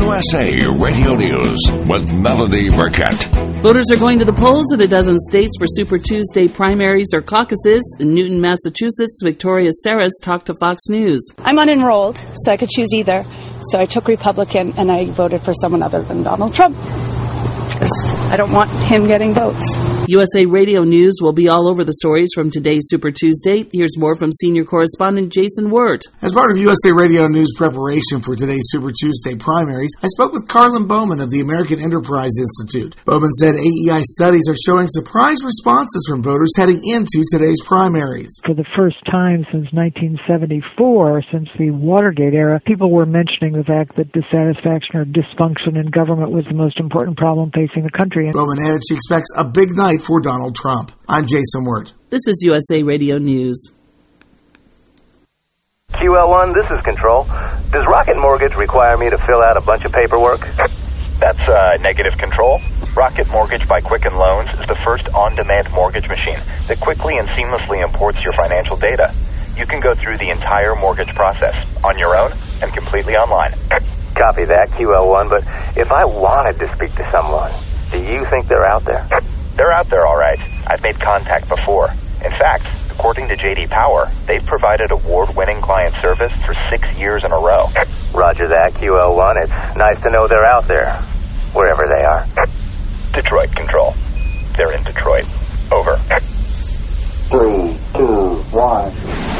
USA Radio News with Melody Burkett. Voters are going to the polls in a dozen states for Super Tuesday primaries or caucuses. In Newton, Massachusetts, Victoria Saris talked to Fox News. I'm unenrolled, so I could choose either. So I took Republican, and I voted for someone other than Donald Trump, because I don't want him getting votes. USA Radio News will be all over the stories from today's Super Tuesday. Here's more from senior correspondent Jason Wirt. As part of USA Radio News preparation for today's Super Tuesday primaries, I spoke with Carlin Bowman of the American Enterprise Institute. Bowman said AEI studies are showing surprise responses from voters heading into today's primaries. For the first time since 1974, since the Watergate era, people were mentioning the fact that dissatisfaction or dysfunction in government was the most important problem facing the country. Bowman added she expects a big night for Donald Trump. I'm Jason Wirt. This is USA Radio News. QL1, this is Control. Does Rocket Mortgage require me to fill out a bunch of paperwork? That's negative Control. Rocket Mortgage by Quicken Loans is the first on-demand mortgage machine that quickly and seamlessly imports your financial data. You can go through the entire mortgage process on your own and completely online. Copy that, QL1, but if I wanted to speak to someone, do you think they're out there? They're out there, all right. I've made contact before. In fact, according to J.D. Power, they've provided award-winning client service for 6 years in a row. Roger that, QL1. It's nice to know they're out there, wherever they are. Detroit Control. They're in Detroit. Over. 3, 2, 1.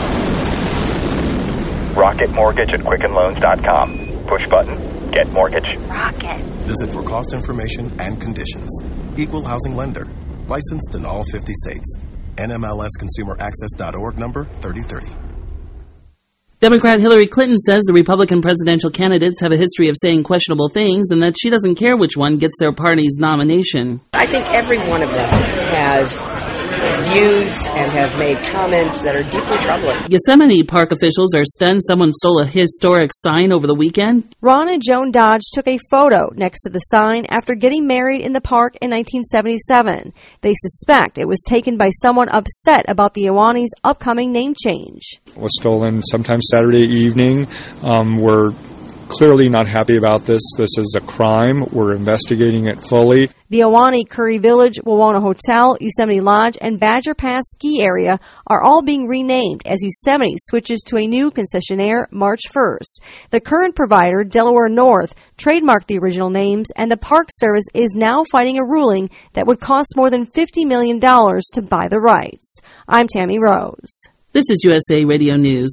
Rocket Mortgage at QuickenLoans.com. Push button. Get mortgage. Rocket. Visit for cost information and conditions. Equal housing lender. Licensed in all 50 states. NMLSConsumerAccess.org number 3030. Democrat Hillary Clinton says the Republican presidential candidates have a history of saying questionable things and that she doesn't care which one gets their party's nomination. I think every one of them has views and have made comments that are deeply troubling. Yosemite Park officials are stunned someone stole a historic sign over the weekend. Ron and Joan Dodge took a photo next to the sign after getting married in the park in 1977. They suspect it was taken by someone upset about the Ahwahnee's upcoming name change. It was stolen sometime Saturday evening. We're clearly not happy about this. This is a crime. We're investigating it fully. The Ahwahnee, Curry Village, Wawona Hotel, Yosemite Lodge, and Badger Pass ski area are all being renamed as Yosemite switches to a new concessionaire March 1st. The current provider, Delaware North, trademarked the original names, and the Park Service is now fighting a ruling that would cost more than $50 million to buy the rights. I'm Tammy Rose. This is USA Radio News.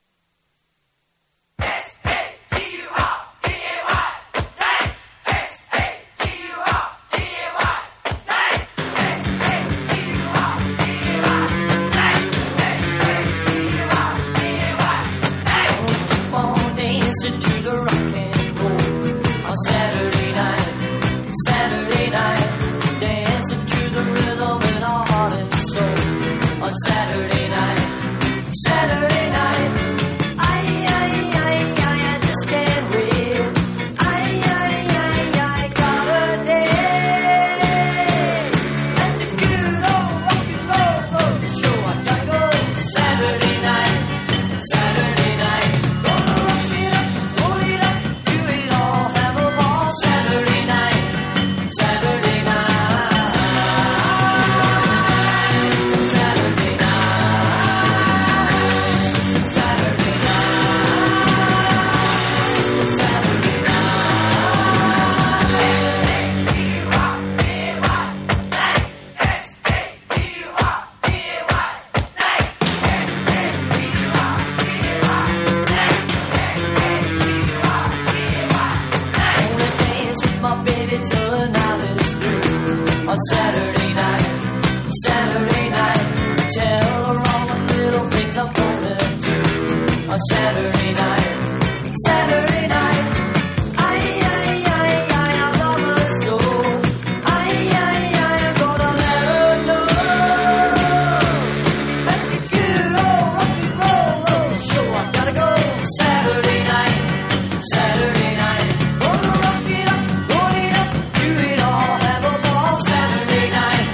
Saturday night, I just can't wait. I got a day. At the good old rock and roll show, I gotta go. Saturday night, gonna rock it up, roll it up, do it all, have a ball. Saturday night. On Saturday night, tell her all the little things I'm gonna do. On Saturday night, I love her so. I'm gonna let her know. At the good old rock and roll show, I gotta go. Saturday night, gonna rock it up, roll it up, do it all, have a ball. Saturday night.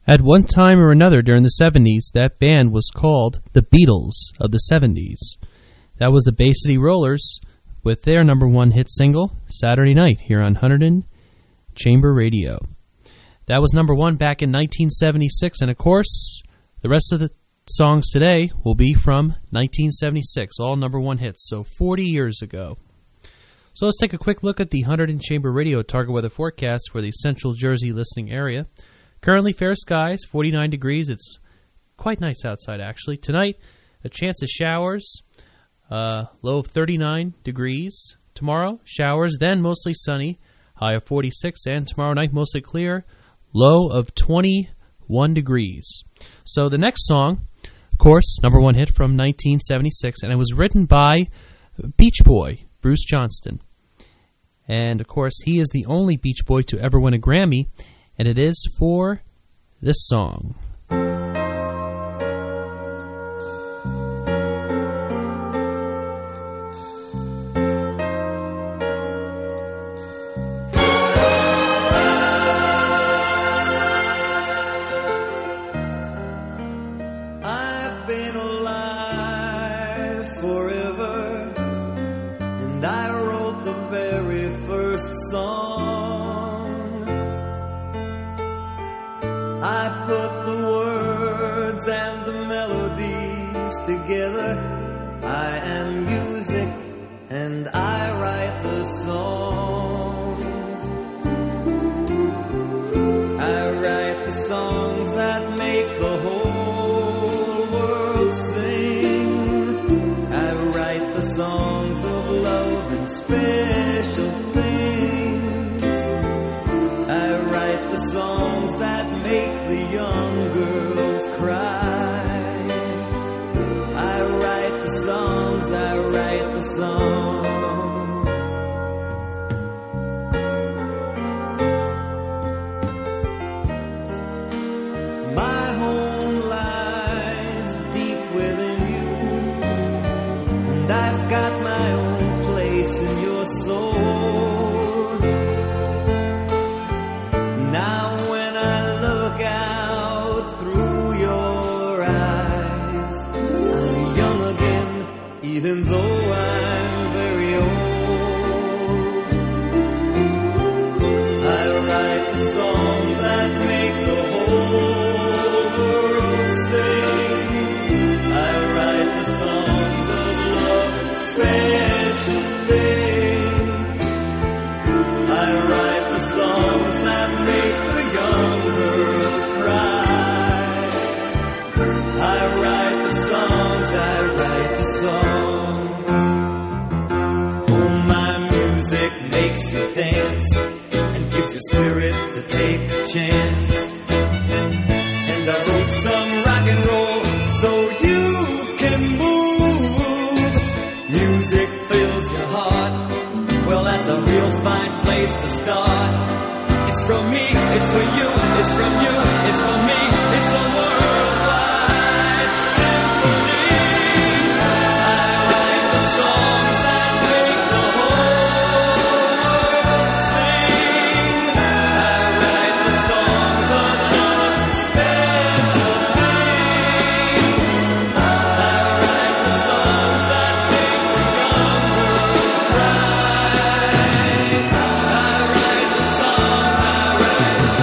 At one time or another during the 70s, that band was called the Beatles of the 70s. That was the Bay City Rollers with their number one hit single, Saturday Night, here on Hunterdon Chamber Radio. That was number one back in 1976, and of course, the rest of the songs today will be from 1976, all number one hits, so 40 years ago. So let's take a quick look at the Hunterdon Chamber Radio target weather forecast for the Central Jersey listening area. Currently fair skies, 49 degrees. It's quite nice outside, actually. Tonight, a chance of showers, low of 39 degrees. Tomorrow, showers, then mostly sunny, high of 46. And tomorrow night, mostly clear, low of 21 degrees. So the next song, of course, number one hit from 1976, and it was written by Beach Boy, Bruce Johnston. And, of course, he is the only Beach Boy to ever win a Grammy, and it is for this song. I've been alive forever, and I wrote the very first song. I put the words and the melodies together. I am music and I write the songs. I write the songs that make the whole world sing. I write the songs of love and special things. I write the songs that make the young girls cry. I write the songs, I write the songs. My home lies deep within you, and I've got my own place in your soul. Now when I look out through your eyes, I'm young again, even though I'm very old. I write the songs that make the whole world sing. I write the songs of love and special things. I write the songs that make the young girls cry. I write the songs, I write the songs. Oh, my music makes you dance and gives you spirit to take a chance. And I wrote some rock and roll so you can move. Music fills your heart. Well, that's a real fine place to start. It's from me, it's for you, it's from you, it's for me, it's a worldwide symphony. I write the songs that make the whole world sing. I write the songs of love and special things. I write the songs that make the young girls cry. I write the songs, I write the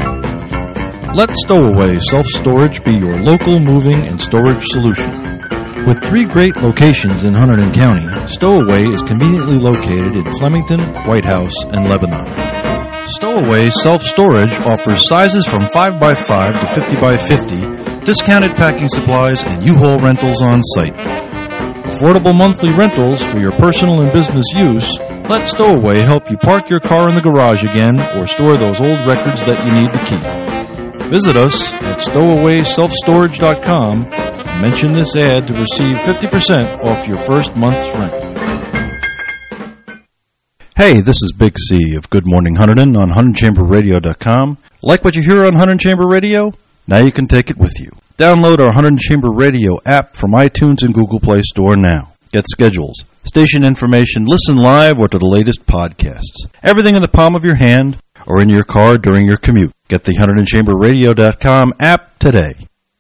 Let Stowaway Self-Storage be your local moving and storage solution. With 3 great locations in Hunterdon County, Stowaway is conveniently located in Flemington, White House, and Lebanon. Stowaway Self-Storage offers sizes from 5x5 to 50x50, discounted packing supplies, and U-Haul rentals on site. Affordable monthly rentals for your personal and business use. Let Stowaway help you park your car in the garage again or store those old records that you need to keep. Visit us at stowawayselfstorage.com. Mention this ad to receive 50% off your first month's rent. Hey, this is Big C of Good Morning Hunterdon on HunterdonChamberRadio.com. Like what you hear on Hunterdon Chamber Radio? Now you can take it with you. Download our Hunterdon Chamber Radio app from iTunes and Google Play Store now. Get schedules, station information, listen live or to the latest podcasts. Everything in the palm of your hand or in your car during your commute. Get the HunterdonChamberRadio.com app today.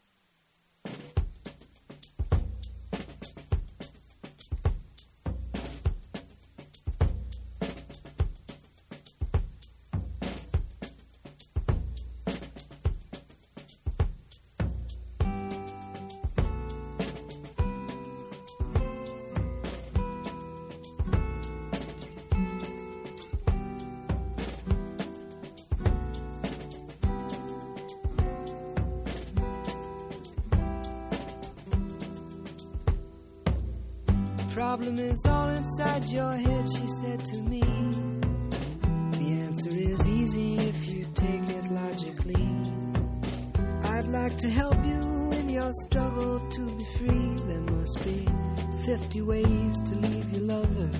Problem is all inside your head, she said to me. The answer is easy if you take it logically. I'd like to help you in your struggle to be free. There must be 50 ways to leave your lover.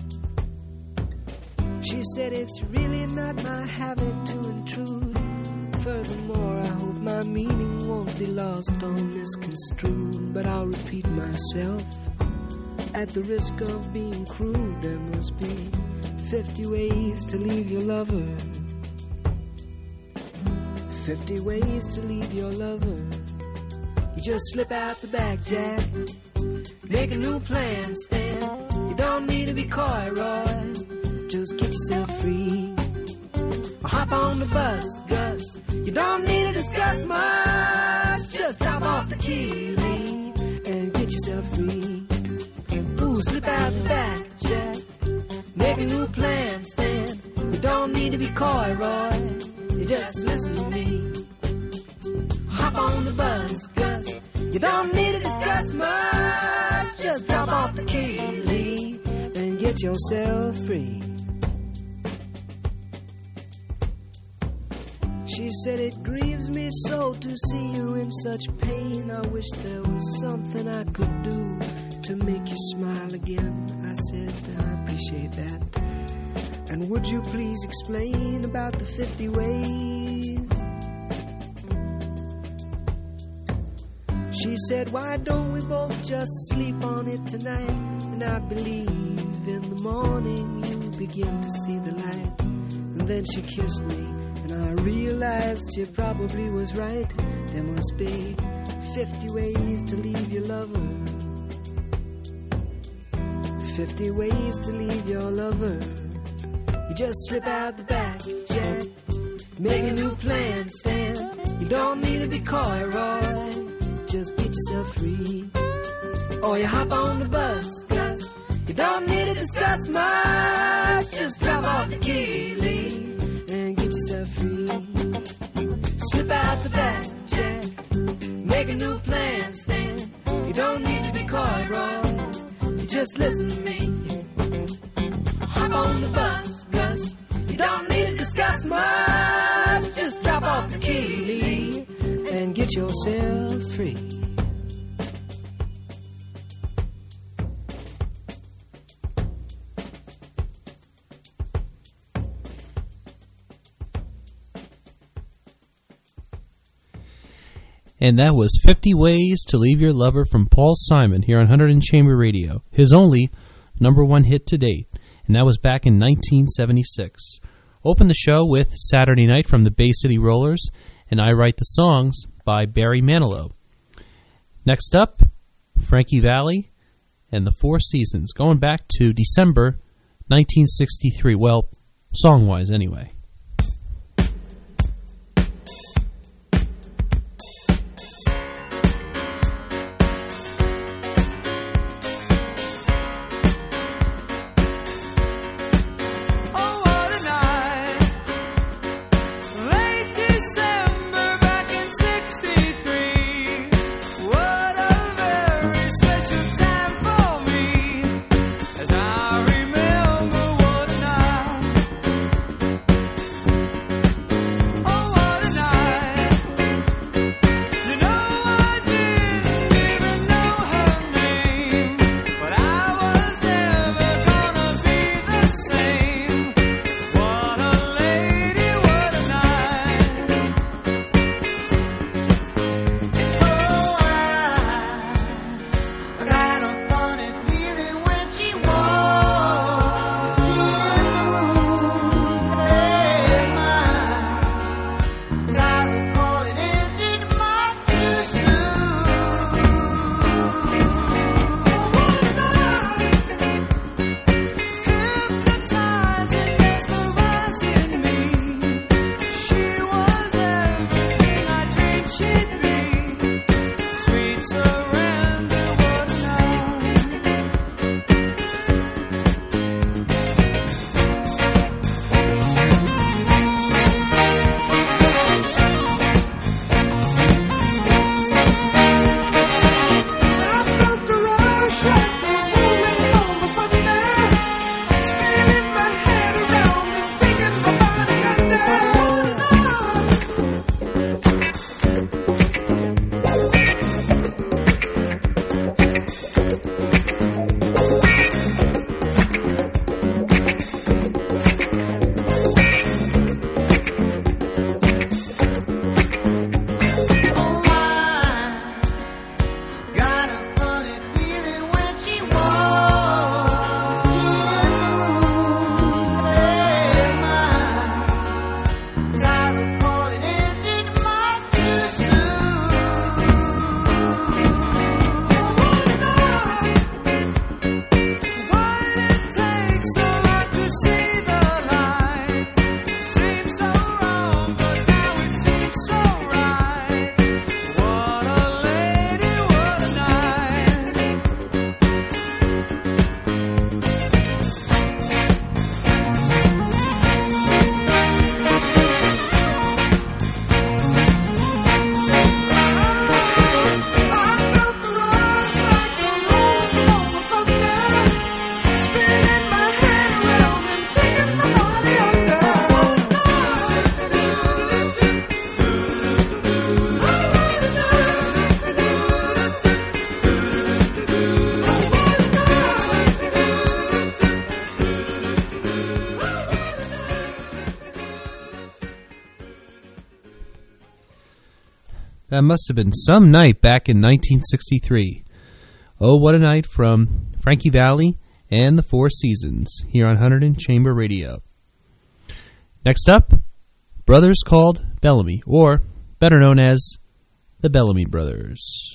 She said it's really not my habit to intrude. Furthermore, I hope my meaning won't be lost or misconstrued. But I'll repeat myself. At the risk of being crude, there must be 50 ways to leave your lover. 50 ways to leave your lover. You just slip out the back, Jack. Make a new plan, Stan. You don't need to be coy, Roy. Just get yourself free. Or hop on the bus, Gus. You don't need to discuss much. Just drop off the key, Lee, and get yourself free. Ooh, slip out the back, Jack. Make a new plan, Stan. You don't need to be coy, Roy. You just listen to me. Hop on the bus, Gus. You don't need to discuss much. Just drop off the key, Lee, and get yourself free. She said it grieves me so to see you in such pain. I wish there was something I could do to make you smile again. I said, I appreciate that. And would you please explain about the 50 ways? She said, why don't we both just sleep on it tonight? And I believe in the morning you begin to see the light. And then she kissed me, and I realized she probably was right. There must be 50 ways to leave your lover. 50 ways to leave your lover. You just slip out the back, Jack. Make a new plan, Stan. You don't need to be coy, Roy. Just get yourself free. Or you hop on the bus, Gus. You don't need to discuss much. Just drop off the key, Lee, and get yourself free. Slip out the back, Jack. Make a new plan, Stan. You don't need to be coy, Roy. Just listen to me. Hop on the bus, Gus. You don't need to discuss much. Just drop off the key, Lee, and get yourself free. And that was 50 Ways to Leave Your Lover from Paul Simon here on Hunterdon Chamber Radio, his only #1 hit to date, and that was back in 1976. Opened the show with Saturday Night from the Bay City Rollers and I Write the Songs by Barry Manilow. Next up, Frankie Valli and the Four Seasons, going back to December 1963, well, song-wise anyway. That must have been some night back in 1963. Oh, what a night from Frankie Valli and the Four Seasons here on Hunterdon Chamber Radio. Next up, Brothers Called Bellamy, or better known as the Bellamy Brothers.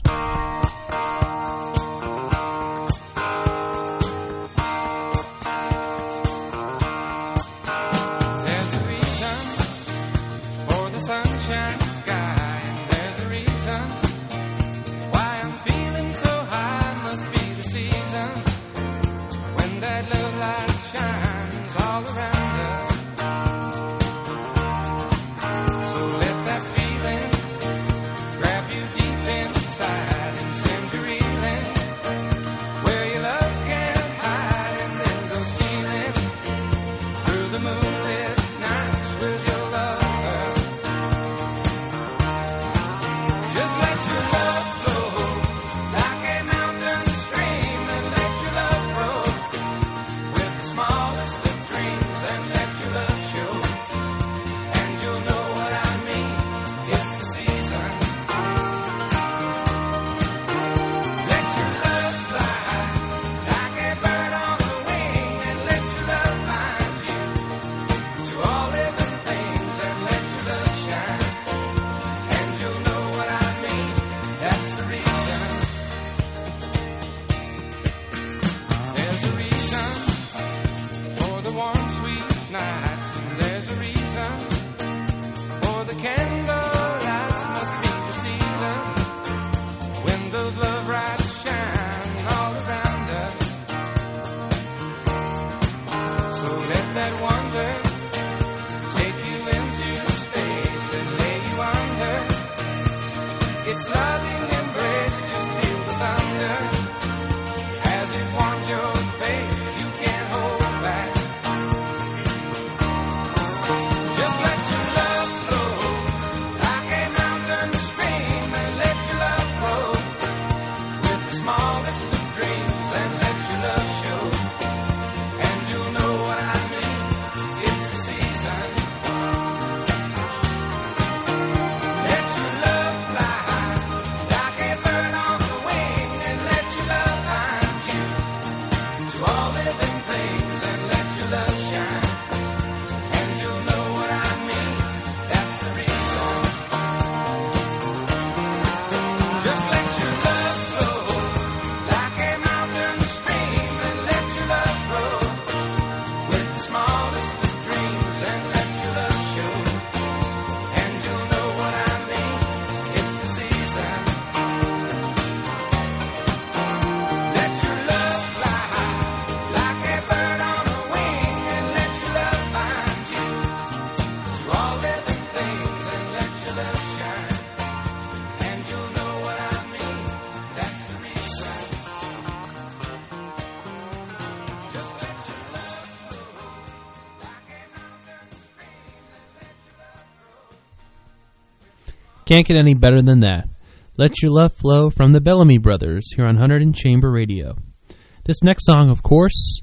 Can't get any better than that. Let Your Love Flow from the Bellamy Brothers here on Hunterdon Chamber Radio. This next song, of course,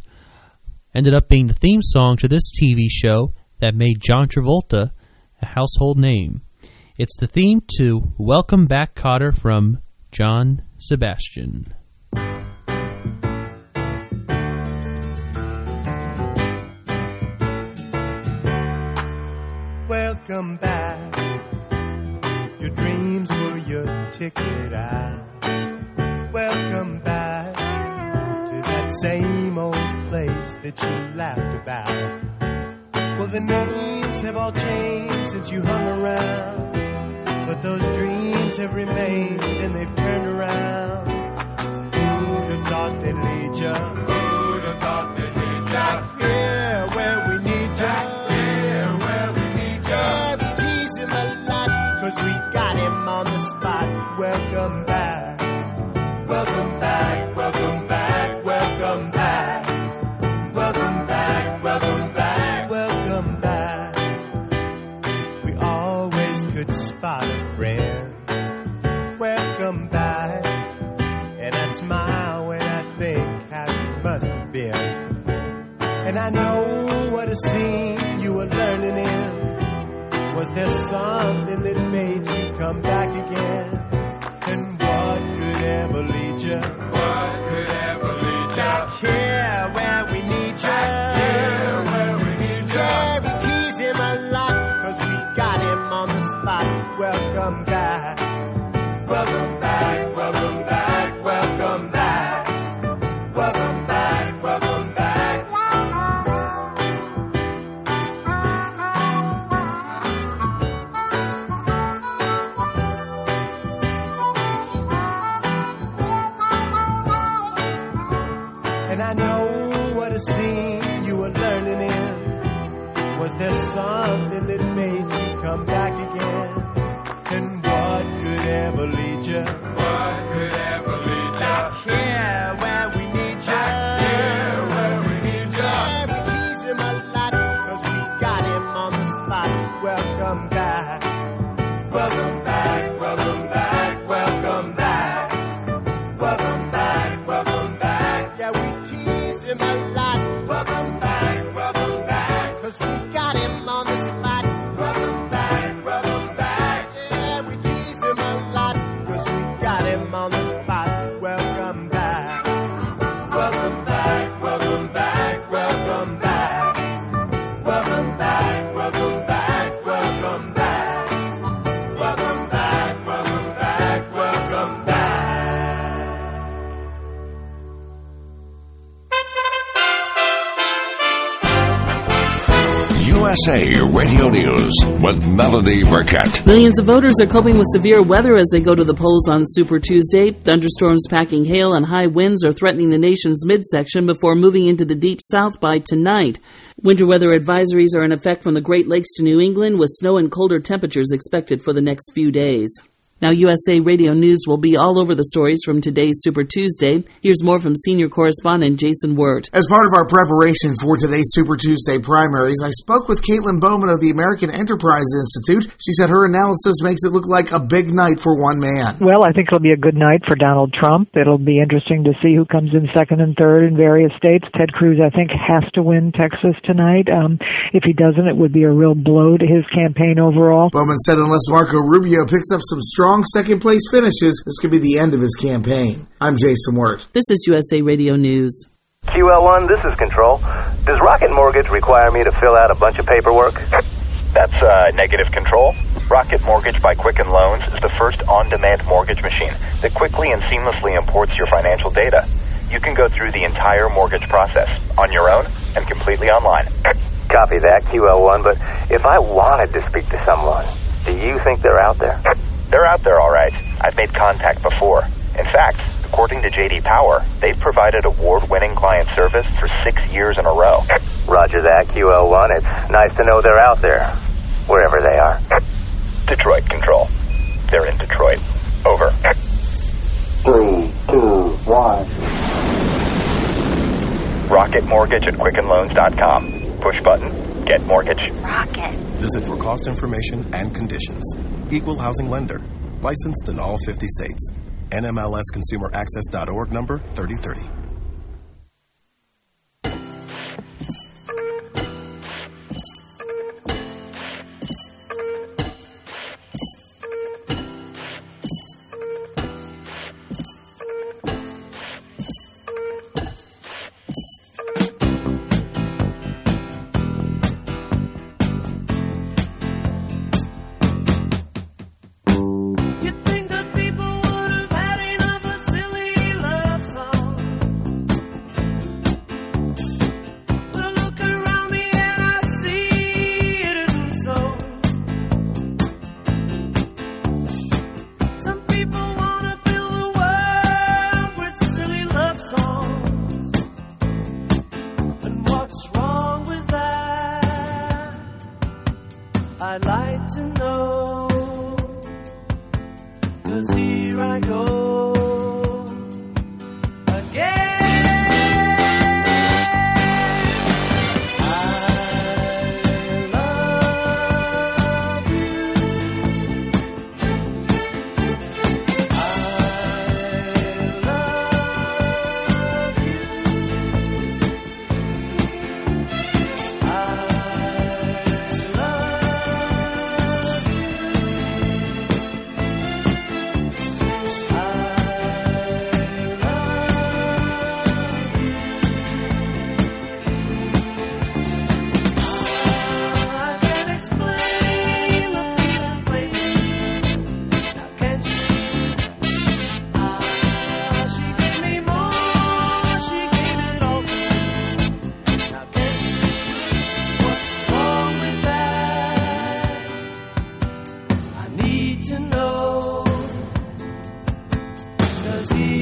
ended up being the theme song to this TV show that made John Travolta a household name. It's the theme to Welcome Back, Kotter from John Sebastian. Welcome back. Your dreams were your ticket out. Welcome back to that same old place that you laughed about. Well, the names have all changed since you hung around, but those dreams have remained and they've turned around. Who'd have thought they'd lead ya? Who'd have thought they'd lead ya? Back here where we need ya. Back here where we need ya. Yeah, we tease him a lot, 'cause we got him on the spot. Welcome back. Welcome back. Welcome back. Welcome back. Welcome back. Welcome back. Welcome back. We always could spot a friend. Welcome back. And I smile when I think how you must have been. And I know what a scene you were learning in. Was there something that made you welcome back again. And what could ever lead you? What could ever lead you? Back here where we need you. Back here where we need you. Yeah, we tease him a lot, 'cause we got him on the spot. Welcome back. Welcome back, welcome back, welcome back. Welcome back, welcome back. And I know what a scene you were learning in. Was there something that made you come back again? And what could ever lead you? What could ever lead you? Back here where we need you. Back here where we need you. Yeah, we tease him a lot, 'cause we got him on the spot. Welcome back. Welcome back, welcome back, welcome back. Welcome back, welcome back. Yeah, we tease him a lot. Welcome back, 'cause we got him on the spot. Welcome back, welcome back. Yeah, we tease him a lot, 'cause we got him on the spot. Welcome back. Welcome back, welcome back, welcome back. Welcome back, welcome back, welcome back. Welcome back, welcome back, welcome back. USA Radio News with Melody Burkett. Millions of voters are coping with severe weather as they go to the polls on Super Tuesday. Thunderstorms packing hail and high winds are threatening the nation's midsection before moving into the deep south by tonight. Winter weather advisories are in effect from the Great Lakes to New England, with snow and colder temperatures expected for the next few days. Now, USA Radio News will be all over the stories from today's Super Tuesday. Here's more from senior correspondent Jason Wirt. As part of our preparation for today's Super Tuesday primaries, I spoke with Caitlin Bowman of the American Enterprise Institute. She said her analysis makes it look like a big night for one man. Well, I think it'll be a good night for Donald Trump. It'll be interesting to see who comes in second and third in various states. Ted Cruz, I think, has to win Texas tonight. If he doesn't, it would be a real blow to his campaign overall. Bowman said unless Marco Rubio picks up some strong second-place finishes, this could be the end of his campaign. I'm Jason Wirt. This is USA Radio News. QL1, this is Control. Does Rocket Mortgage require me to fill out a bunch of paperwork? That's negative control. Rocket Mortgage by Quicken Loans is the first on-demand mortgage machine that quickly and seamlessly imports your financial data. You can go through the entire mortgage process on your own and completely online. Copy that, QL1, but if I wanted to speak to someone, do you think they're out there? They're out there, all right. I've made contact before. In fact, according to J.D. Power, they've provided award-winning client service for 6 years in a row. Roger that, QL1. It's nice to know they're out there, wherever they are. Detroit Control. They're in Detroit. Over. 3, 2, 1. Rocket Mortgage at QuickenLoans.com. Push button. Get mortgage. Rocket. Visit for cost information and conditions. Equal housing lender. Licensed in all 50 states. NMLSConsumerAccess.org number 3030.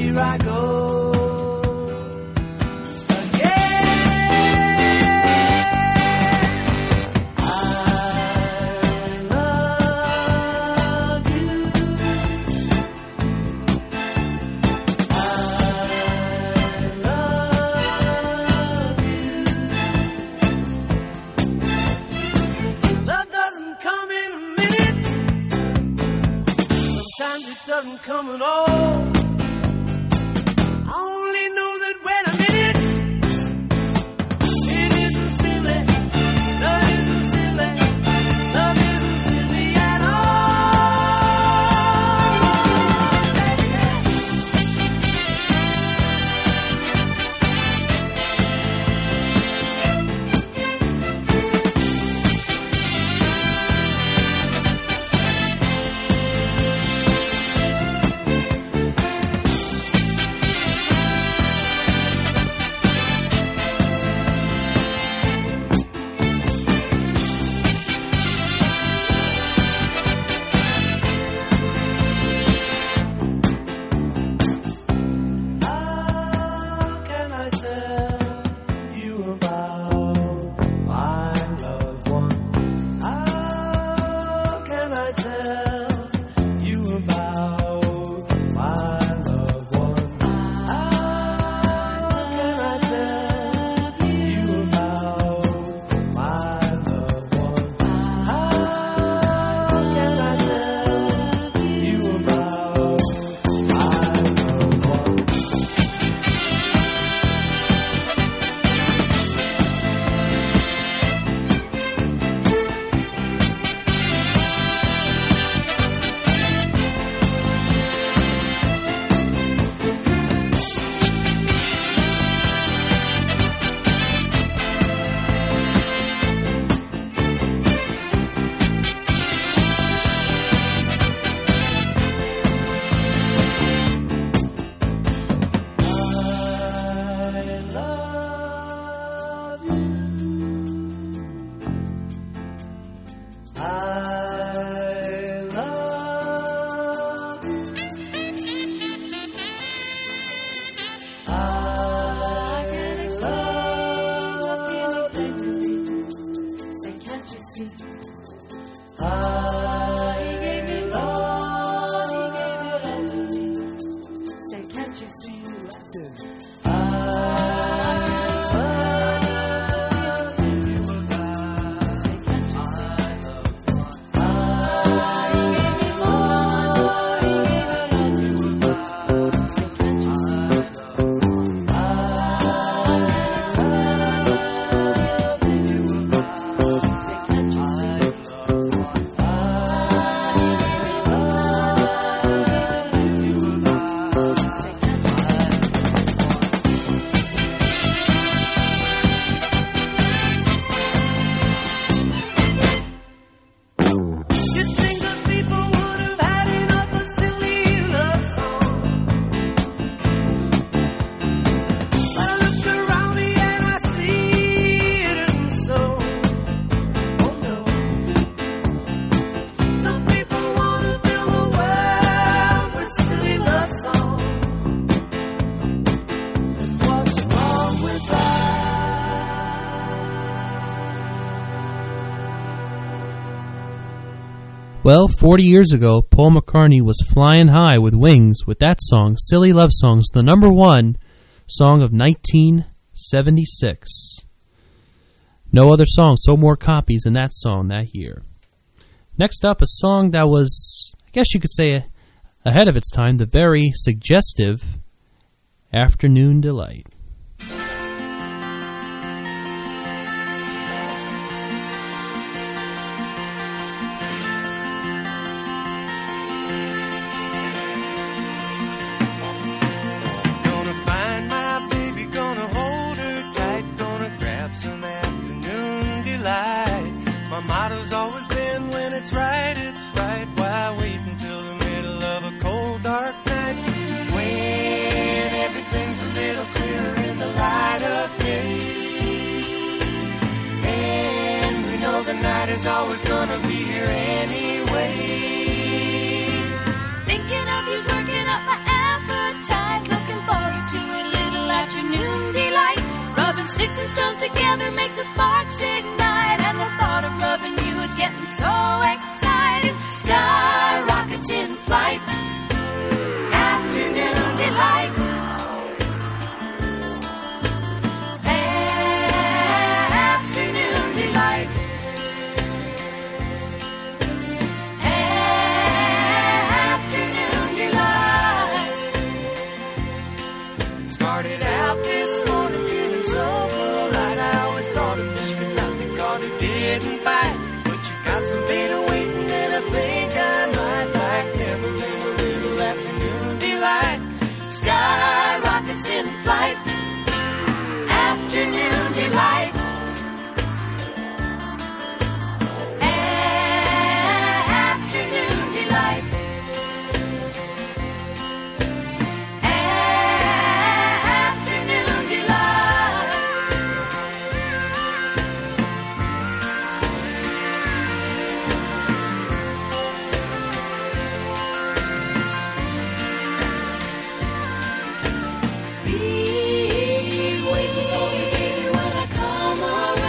here I go. Doesn't come at all. I only know that when I'm in it, it isn't silly. Love isn't silly. Love isn't silly at Well, 40 years ago, Paul McCartney was flying high with Wings with that song, Silly Love Songs, the number one song of 1976. No other song sold more copies than that song that year. Next up, a song that was, I guess you could say, ahead of its time, the very suggestive Afternoon Delight. My motto's always been when it's right, why wait until the middle of a cold, dark night, when everything's a little clearer in the light of day, and we know the night is always gonna be here anyway. Thinking of you's working up my appetite. Look and stones together make the sparks ignite, and the thought of loving you is getting so exciting. Sky rockets in flight, afternoon delight. Afternoon delight. Afternoon delight. Started out this morning feeling so full light. I always thought of Mr. Nothing God who didn't bite, but you got some beta waiting that I think I might like. Never been a little afternoon delight. Sky rockets in flight, afternoon delight. Afternoon delight. Afternoon delight. Be waiting for me, baby, when I come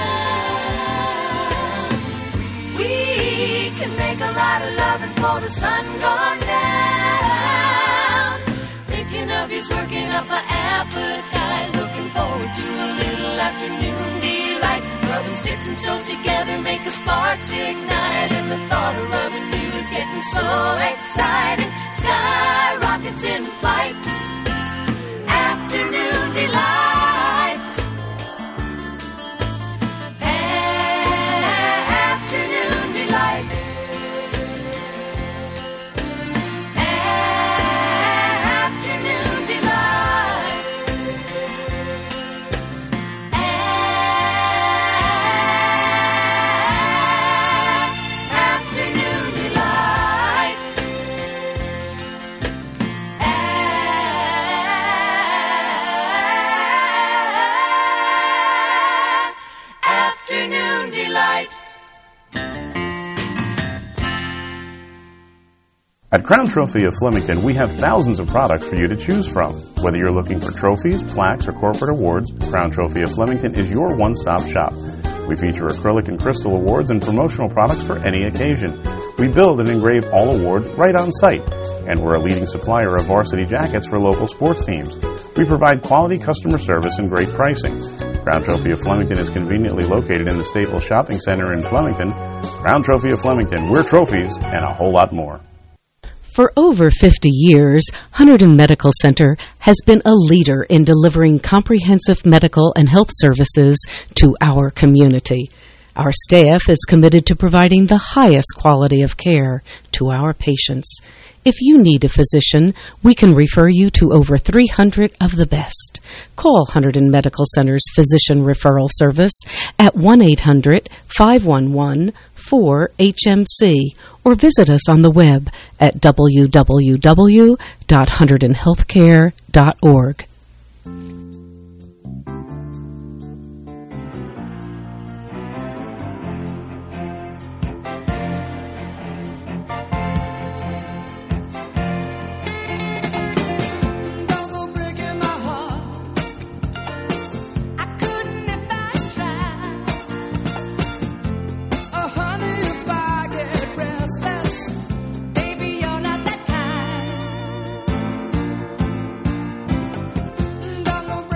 around. We can make a lot of loving before the sun gone down. Thinking of you's working up an appetite. Looking forward to a little afternoon delight. Rubbing sticks and stones together make a sparks ignite, and the thought of loving you is getting so exciting. Sky rockets in flight, afternoon delight. Afternoon delight. Afternoon delight. Afternoon delight. Afternoon delight. At Crown Trophy of Flemington, we have thousands of products for you to choose from. Whether you're looking for trophies, plaques, or corporate awards, Crown Trophy of Flemington is your one-stop shop. We feature acrylic and crystal awards and promotional products for any occasion. We build and engrave all awards right on site, and we're a leading supplier of varsity jackets for local sports teams. We provide quality customer service and great pricing. Crown Trophy of Flemington is conveniently located in the Staples Shopping Center in Flemington. Crown Trophy of Flemington, we're trophies and a whole lot more. For over 50 years, Hunterdon Medical Center has been a leader in delivering comprehensive medical and health services to our community. Our staff is committed to providing the highest quality of care to our patients. If you need a physician, we can refer you to over 300 of the best. Call Hunterdon Medical Center's Physician Referral Service at 1-800-511-4HMC or visit us on the web at www.hunterdonhealthcare.org. Don't go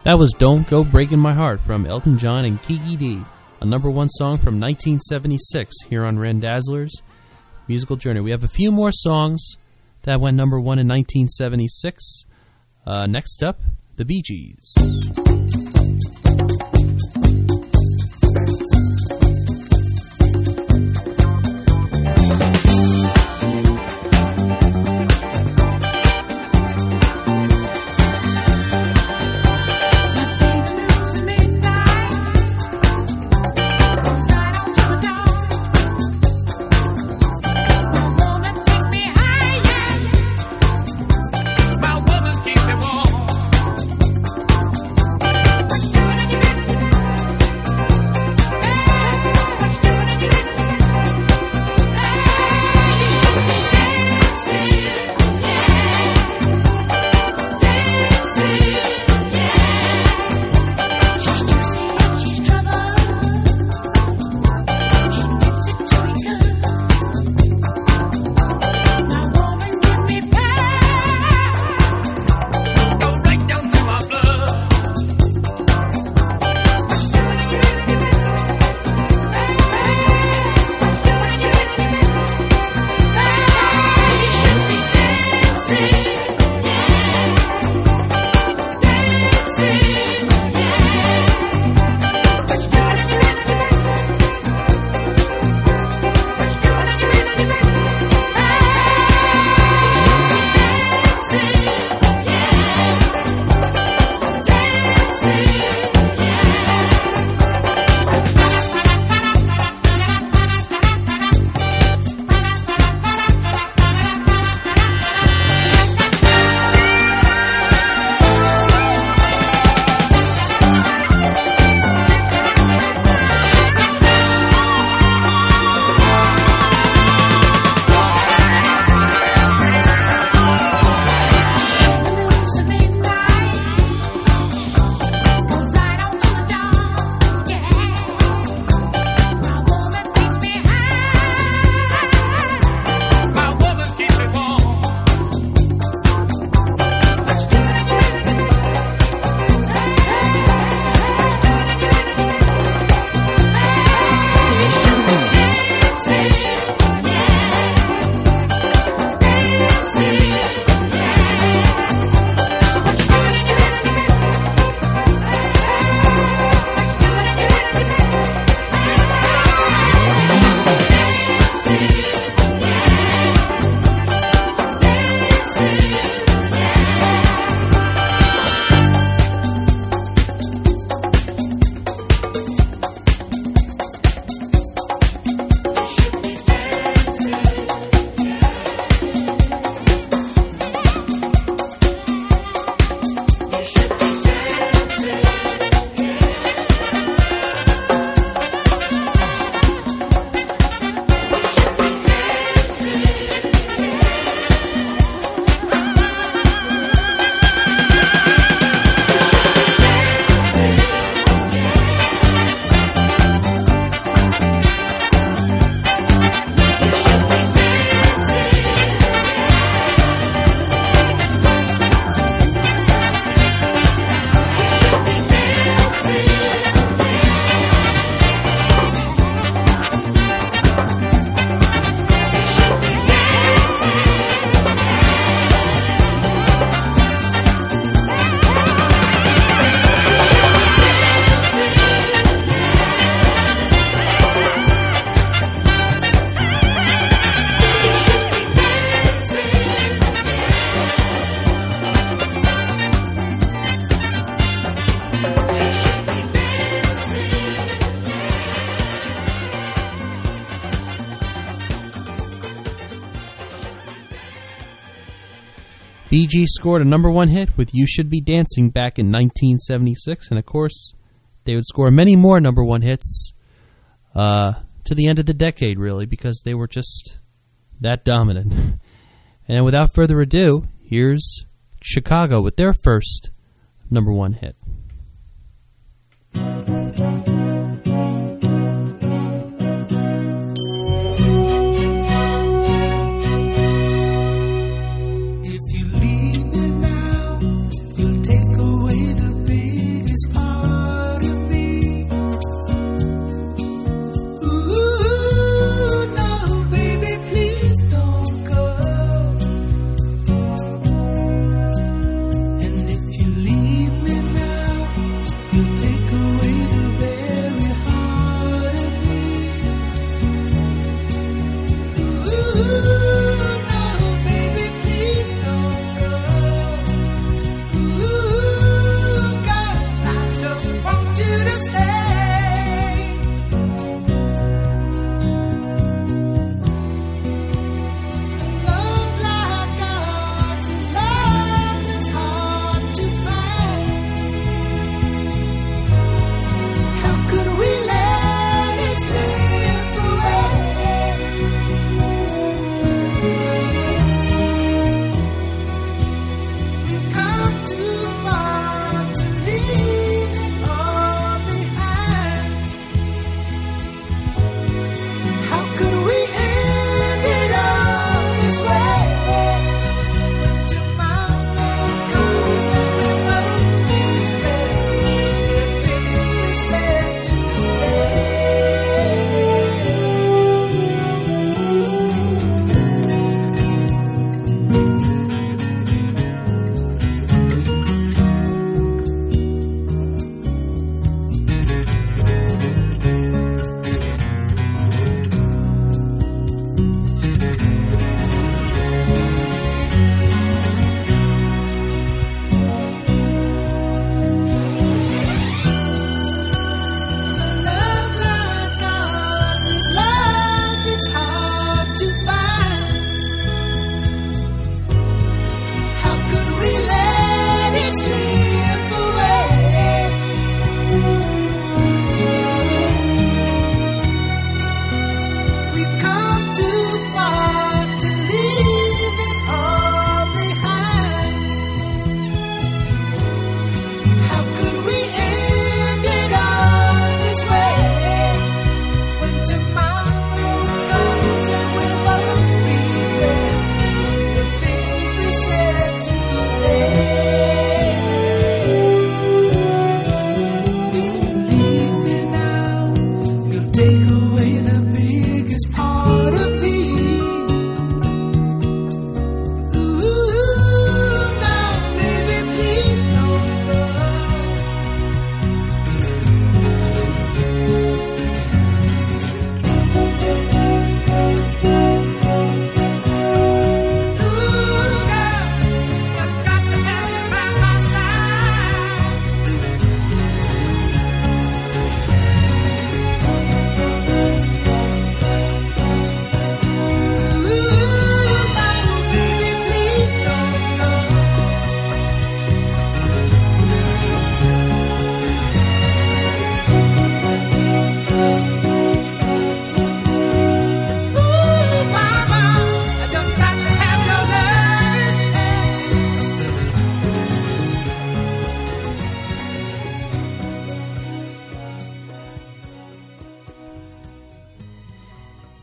That was Don't Go Breaking My Heart from Elton John and Kiki D, a number one song from 1976 here on Randazzler's Musical Journey. We have a few more songs that went number one in 1976. Next up, the Bee Gees. Bee Gees scored a number one hit with You Should Be Dancing back in 1976, and of course, they would score many more number one hits to the end of the decade, really, because they were just that dominant. And without further ado, here's Chicago with their first number one hit. If you leave me now, you'll take away the big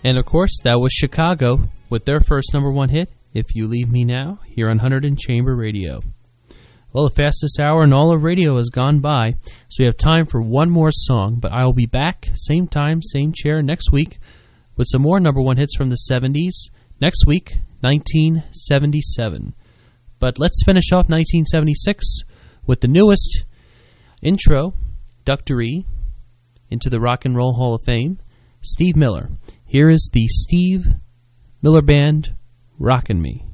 And, of course, that was Chicago with their first #1 hit, If You Leave Me Now, here on Hunterdon Chamber Radio. Well, the fastest hour in all of radio has gone by, so we have time for one more song, but I will be back, same time, same chair, next week, with some more #1 hits from the 70s. Next week, 1977. But let's finish off 1976 with the newest introductory into the Rock and Roll Hall of Fame, Steve Miller. Here is the Steve Miller Band, Rockin' Me.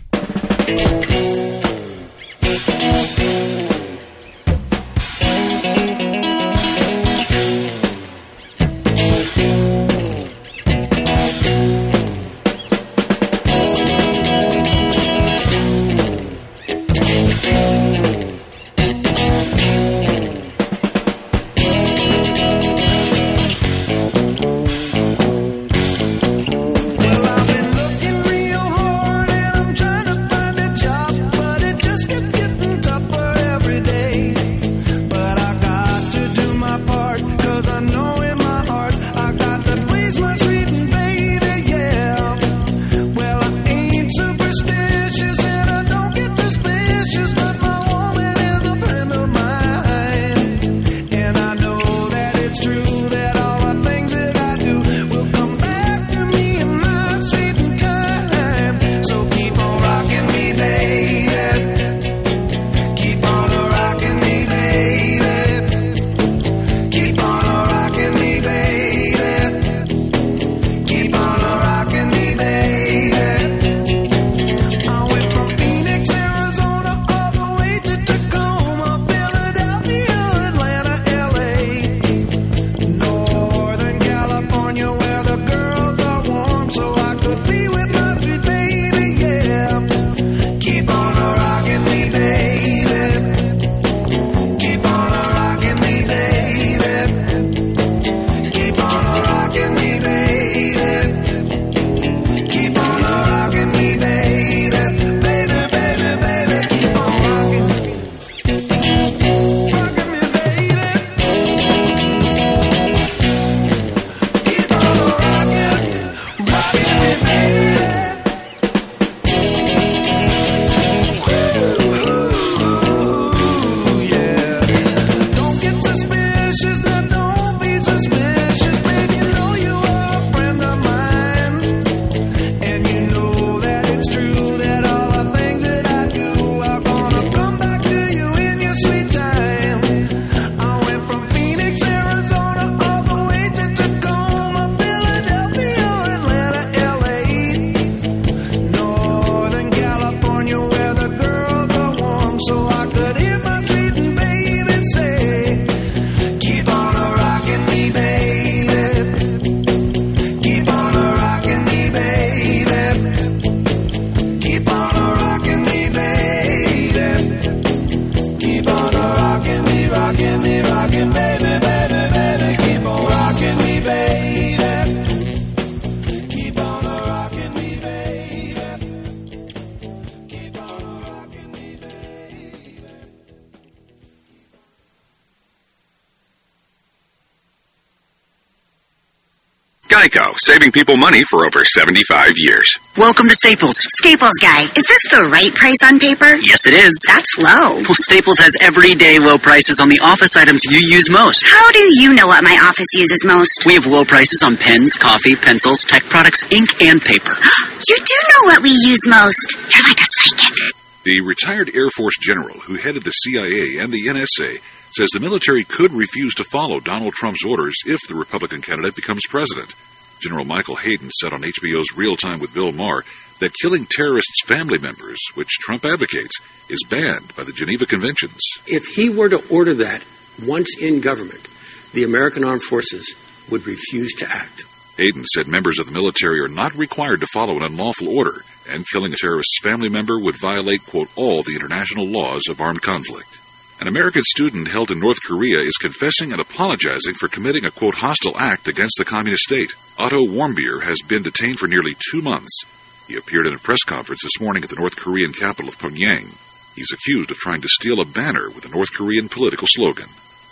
Geico, saving people money for over 75 years. Welcome to Staples. Staples Guy, is this the right price on paper? Yes, it is. That's low. Well, Staples has everyday low prices on the office items you use most. How do you know what my office uses most? We have low prices on pens, coffee, pencils, tech products, ink, and paper. You do know what we use most. You're like a psychic. The retired Air Force general who headed the CIA and the NSA says the military could refuse to follow Donald Trump's orders if the Republican candidate becomes president. General Michael Hayden said on HBO's Real Time with Bill Maher that killing terrorists' family members, which Trump advocates, is banned by the Geneva Conventions. If he were to order that once in government, the American Armed Forces would refuse to act. Hayden said members of the military are not required to follow an unlawful order, and killing a terrorist's family member would violate, quote, all the international laws of armed conflict. An American student held in North Korea is confessing and apologizing for committing a, quote, hostile act against the communist state. Otto Warmbier has been detained for nearly 2 months. He appeared in a press conference this morning at the North Korean capital of Pyongyang. He's accused of trying to steal a banner with a North Korean political slogan.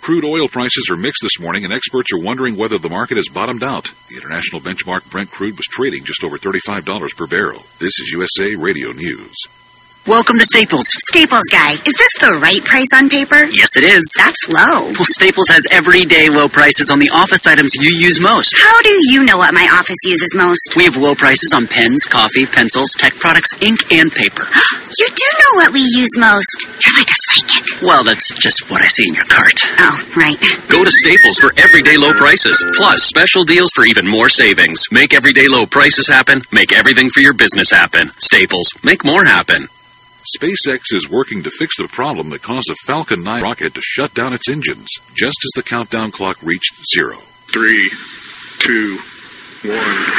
Crude oil prices are mixed this morning, and experts are wondering whether the market has bottomed out. The international benchmark Brent crude was trading just over $35 per barrel. This is USA Radio News. Welcome to Staples. Staples Guy, is this the right price on paper? Yes, it is. That's low. Well, Staples has everyday low prices on the office items you use most. How do you know what my office uses most? We have low prices on pens, coffee, pencils, tech products, ink, and paper. You do know what we use most. You're like a psychic. Well, that's just what I see in your cart. Oh, right. Go to Staples for everyday low prices, plus special deals for even more savings. Make everyday low prices happen. Make everything for your business happen. Staples. Make more happen. SpaceX is working to fix the problem that caused a Falcon 9 rocket to shut down its engines just as the countdown clock reached 0. 3, 2, 1, 0.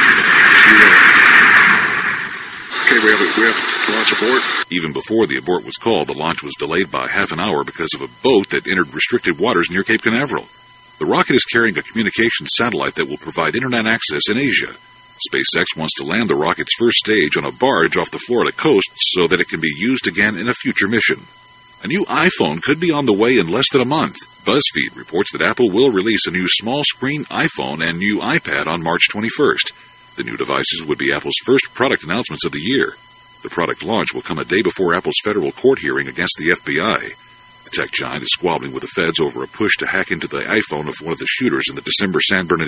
Okay, we have launch abort. Even before the abort was called, the launch was delayed by half an hour because of a boat that entered restricted waters near Cape Canaveral. The rocket is carrying a communications satellite that will provide internet access in Asia. SpaceX wants to land the rocket's first stage on a barge off the Florida coast so that it can be used again in a future mission. A new iPhone could be on the way in less than a month. BuzzFeed reports that Apple will release a new small-screen iPhone and new iPad on March 21st. The new devices would be Apple's first product announcements of the year. The product launch will come a day before Apple's federal court hearing against the FBI. The tech giant is squabbling with the feds over a push to hack into the iPhone of one of the shooters in the December San Bernardino